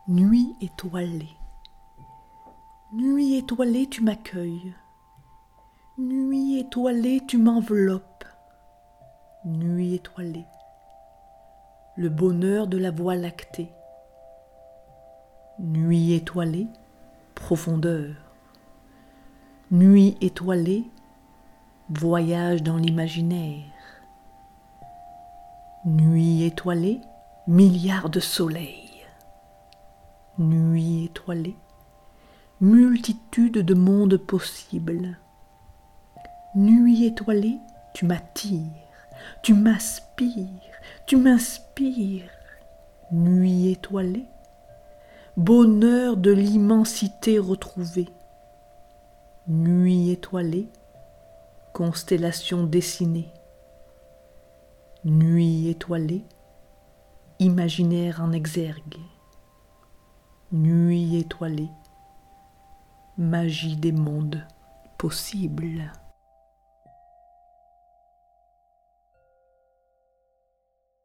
Nuit étoilée. Nuit étoilée, tu m'accueilles. Nuit étoilée, tu m'enveloppes. Nuit étoilée. Le bonheur de la Voie lactée. Nuit étoilée, profondeur. Nuit étoilée, voyage dans l'imaginaire. Nuit étoilée, milliards de soleils. Nuit étoilée, multitude de mondes possibles. Nuit étoilée, tu m'attires, tu m'aspires, tu m'inspires. Nuit étoilée, bonheur de l'immensité retrouvée. Nuit étoilée, constellation dessinée. Nuit étoilée, imaginaire en exergue. Nuit étoilée, magie des mondes possibles.